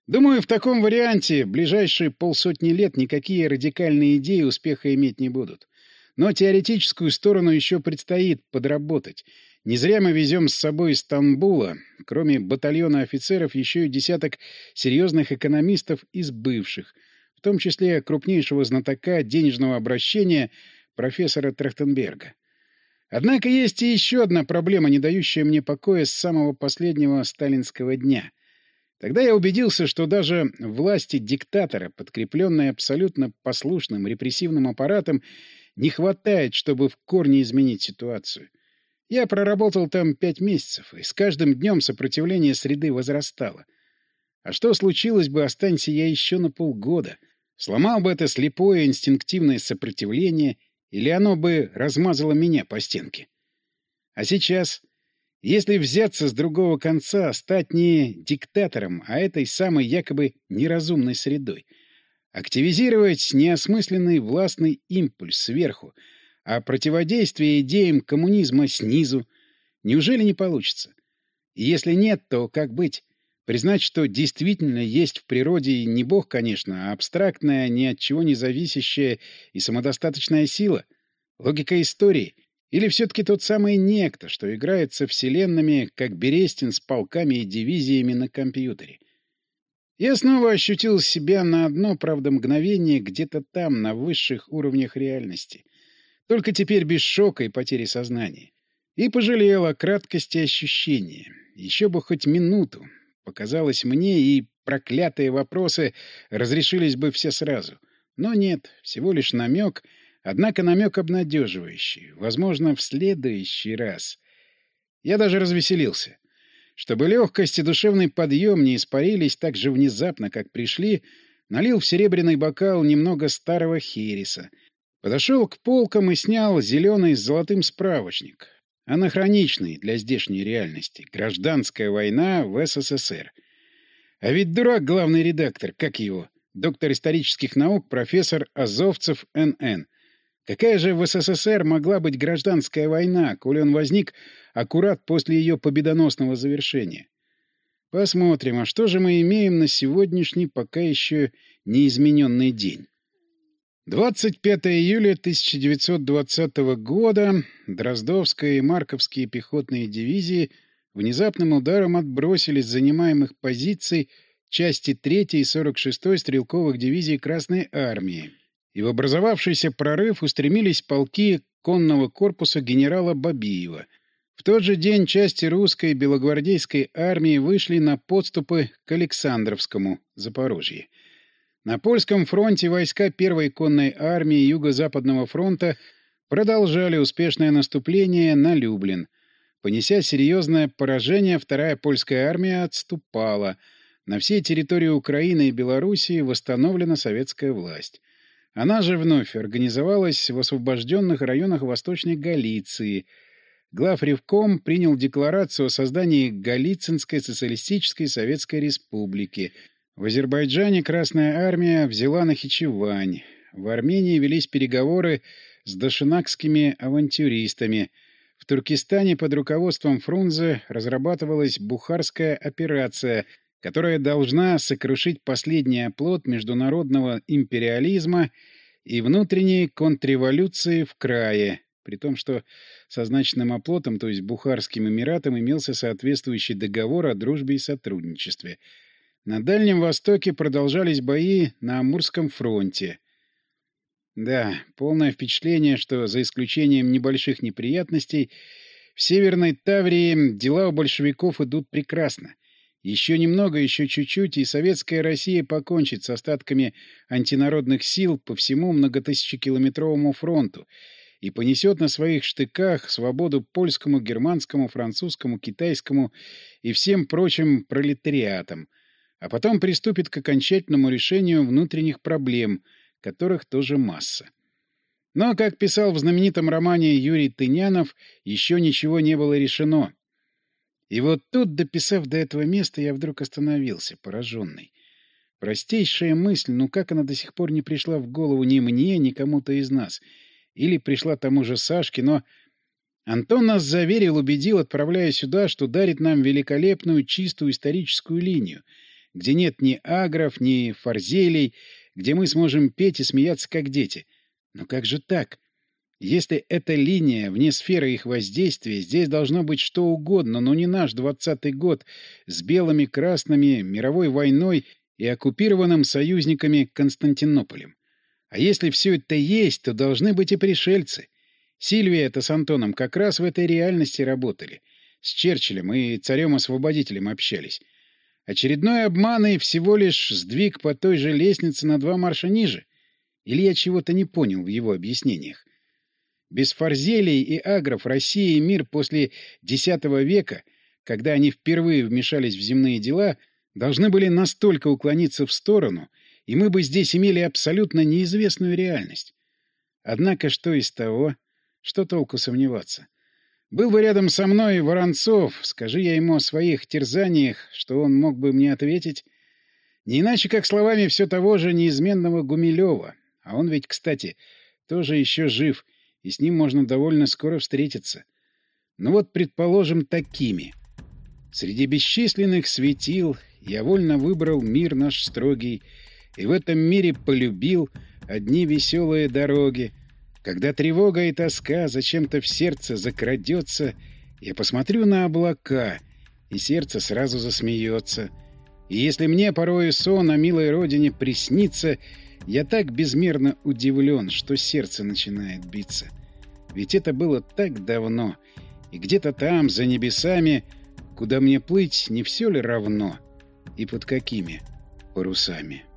Думаю, в таком варианте ближайшие полсотни лет никакие радикальные идеи успеха иметь не будут. Но теоретическую сторону еще предстоит подработать. Не зря мы везем с собой из Стамбула, кроме батальона офицеров, еще и десяток серьезных экономистов из бывших, в том числе крупнейшего знатока денежного обращения профессора Трахтенберга. Однако есть и еще одна проблема, не дающая мне покоя с самого последнего сталинского дня. Тогда я убедился, что даже власти диктатора, подкрепленной абсолютно послушным репрессивным аппаратом, не хватает, чтобы в корне изменить ситуацию. Я проработал там 5 месяцев, и с каждым днем сопротивление среды возрастало. А что случилось бы, останься я еще на полгода? Сломал бы это слепое инстинктивное сопротивление, или оно бы размазало меня по стенке? А сейчас, если взяться с другого конца, стать не диктатором, а этой самой якобы неразумной средой, активизировать неосмысленный властный импульс сверху, а противодействие идеям коммунизма снизу, неужели не получится? И если нет, то как быть? Признать, что действительно есть в природе не бог, конечно, а абстрактная, ни от чего не зависящая и самодостаточная сила? Логика истории? Или все-таки тот самый некто, что играет со вселенными, как Берестин с полками и дивизиями на компьютере? Я снова ощутил себя на одно, правда, мгновение где-то там, на высших уровнях реальности. Только теперь без шока и потери сознания. И пожалел о краткости ощущения. Еще бы хоть минуту. Показалось мне, и проклятые вопросы разрешились бы все сразу. Но нет, всего лишь намек, однако намек обнадеживающий. Возможно, в следующий раз. Я даже развеселился. Чтобы легкость и душевный подъем не испарились так же внезапно, как пришли, налил в серебряный бокал немного старого хереса. Подошел к полкам и снял зеленый с золотым справочник. Анахроничный для здешней реальности. Гражданская война в СССР. А ведь дурак главный редактор, как его? Доктор исторических наук, профессор Азовцев Н.Н. Какая же в СССР могла быть гражданская война, коли он возник аккурат после ее победоносного завершения? Посмотрим, а что же мы имеем на сегодняшний пока еще неизмененный день? 25 июля 1920 года Дроздовская и Марковские пехотные дивизии внезапным ударом отбросили с занимаемых позиций части 3-й и 46-й стрелковых дивизий Красной армии, и в образовавшийся прорыв устремились полки конного корпуса генерала Бабиева. В тот же день части русской белогвардейской армии вышли на подступы к Александровскому, Запорожье. На польском фронте войска Первой конной армии Юго-Западного фронта продолжали успешное наступление на Люблин. Понеся серьезное поражение, Вторая польская армия отступала. На всей территории Украины и Белоруссии восстановлена советская власть. Она же вновь организовалась в освобожденных районах Восточной Галиции. Главревком принял декларацию о создании Галицинской социалистической советской республики. В Азербайджане Красная армия взяла Нахичевань. В Армении велись переговоры с дашинакскими авантюристами. В Туркестане под руководством Фрунзе разрабатывалась Бухарская операция, которая должна сокрушить последний оплот международного империализма и внутренней контрреволюции в крае, при том, что со значным оплотом, то есть Бухарским Эмиратом, имелся соответствующий договор о дружбе и сотрудничестве. На Дальнем Востоке продолжались бои на Амурском фронте. Да, полное впечатление, что за исключением небольших неприятностей в Северной Таврии дела у большевиков идут прекрасно. Еще немного, еще чуть-чуть, и советская Россия покончит с остатками антинародных сил по всему многотысячекилометровому фронту и понесет на своих штыках свободу польскому, германскому, французскому, китайскому и всем прочим пролетариатам, а потом приступит к окончательному решению внутренних проблем, которых тоже масса. Но, как писал в знаменитом романе Юрий Тынянов, еще ничего не было решено. И вот тут, дописав до этого места, я вдруг остановился, пораженный. Простейшая мысль, ну как она до сих пор не пришла в голову ни мне, ни кому-то из нас? Или пришла тому же Сашке, но... Антон нас заверил, убедил, отправляя сюда, что дарит нам великолепную, чистую историческую линию, где нет ни агров, ни фарзелей, где мы сможем петь и смеяться, как дети. Но как же так? Если эта линия вне сферы их воздействия, здесь должно быть что угодно, но не наш 20-й год с белыми, красными, мировой войной и оккупированным союзниками Константинополем. А если все это есть, то должны быть и пришельцы. Сильвия-то с Антоном как раз в этой реальности работали. С Черчиллем и царем-освободителем общались. Очередной обман и всего лишь сдвиг по той же лестнице на 2 марша ниже? Или я чего-то не понял в его объяснениях? Без фарзелей и агров Россия и мир после X века, когда они впервые вмешались в земные дела, должны были настолько уклониться в сторону, и мы бы здесь имели абсолютно неизвестную реальность. Однако что из того? Что толку сомневаться? Был бы рядом со мной Воронцов, скажи я ему о своих терзаниях, что он мог бы мне ответить? Не иначе, как словами все того же неизменного Гумилева. А он ведь, кстати, тоже еще жив, и с ним можно довольно скоро встретиться. Ну вот, предположим, такими. Среди бесчисленных светил я вольно выбрал мир наш строгий, и в этом мире полюбил одни веселые дороги. Когда тревога и тоска зачем-то в сердце закрадется, я посмотрю на облака, и сердце сразу засмеется. И если мне порою сон о милой родине приснится, я так безмерно удивлен, что сердце начинает биться. Ведь это было так давно, и где-то там, за небесами, куда мне плыть, не все ли равно, и под какими парусами.